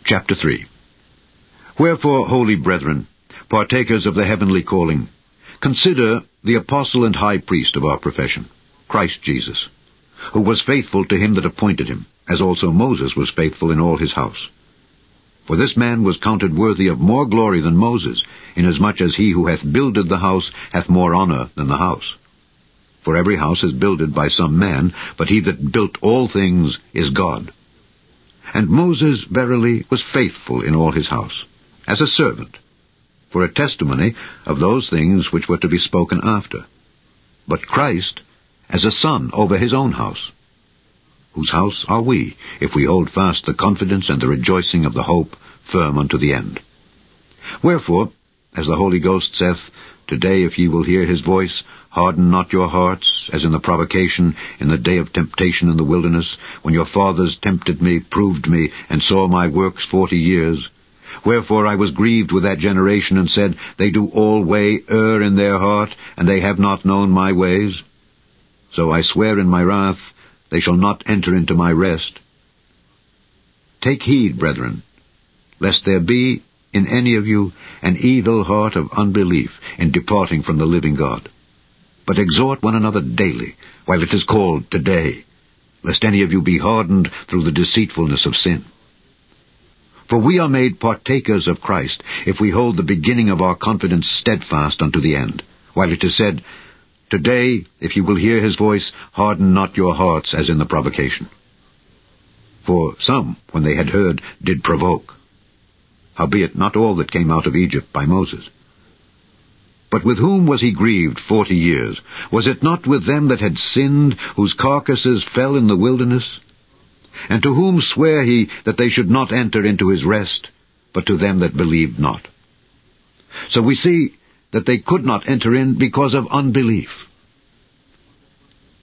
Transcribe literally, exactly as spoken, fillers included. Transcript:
Chapter three. Wherefore, holy brethren, partakers of the heavenly calling, consider the apostle and high priest of our profession, Christ Jesus, who was faithful to him that appointed him, as also Moses was faithful in all his house. For this man was counted worthy of more glory than Moses, inasmuch as he who hath builded the house hath more honor than the house. For every house is builded by some man, but he that built all things is God. And Moses verily was faithful in all his house, as a servant, for a testimony of those things which were to be spoken after. But Christ as a son over his own house, whose house are we, if we hold fast the confidence and the rejoicing of the hope firm unto the end. Wherefore, as the Holy Ghost saith, Today if ye will hear his voice, harden not your hearts, as in the provocation, in the day of temptation in the wilderness, when your fathers tempted me, proved me, and saw my works forty years. Wherefore I was grieved with that generation, and said, They do all way err in their heart, and they have not known my ways. So I swear in my wrath, they shall not enter into my rest. Take heed, brethren, lest there be in any of you an evil heart of unbelief in departing from the living God. But exhort one another daily, while it is called today, lest any of you be hardened through the deceitfulness of sin. For we are made partakers of Christ, if we hold the beginning of our confidence steadfast unto the end, while it is said, Today, if you will hear his voice, harden not your hearts as in the provocation. For some, when they had heard, did provoke. Howbeit not all that came out of Egypt by Moses. But with whom was he grieved forty years? Was it not with them that had sinned, whose carcasses fell in the wilderness? And to whom sware he that they should not enter into his rest, but to them that believed not? So we see that they could not enter in because of unbelief.